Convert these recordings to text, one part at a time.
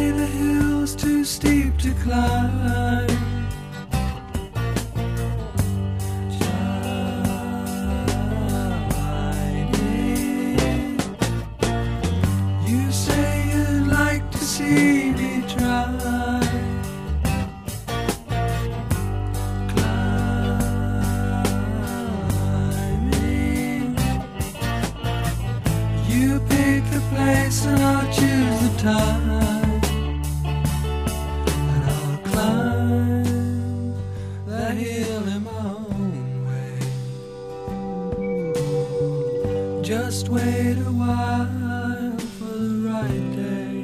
say the hill's too steep to climb. Shining. You say you'd like to see me try. You pick the place and I'll choose the time, and I'll climb that hill in my own way. Just wait a while for the right day,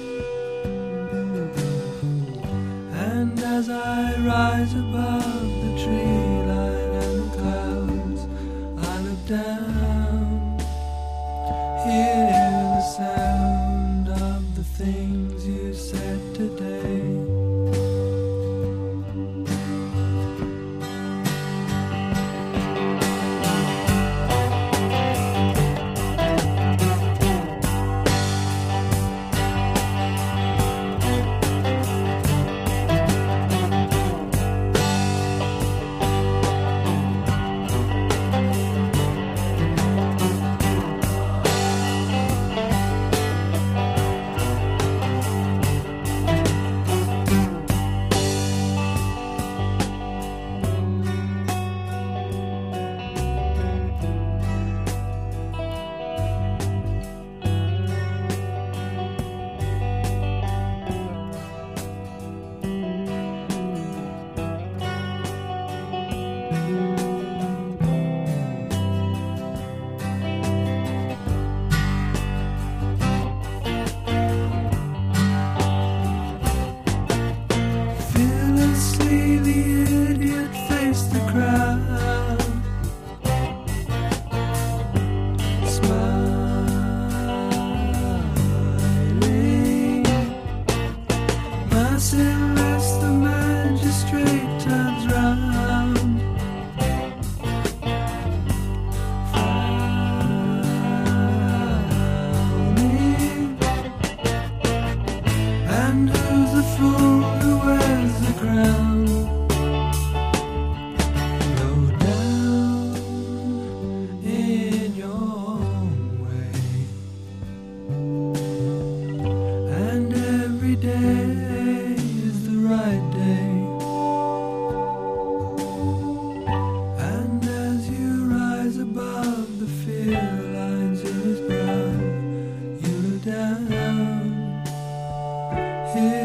and as I rise above the tree line and the clouds, I look down. Hear the sound of the things you said today. Fearlessly the idiot faced the crowd, smiling. Merciless the magistrate turns round, frowning. And who's the fool who wears the crown? Low down in your own way, and every day is the right day. And as you rise above the fear lines in his brow, you look down. Here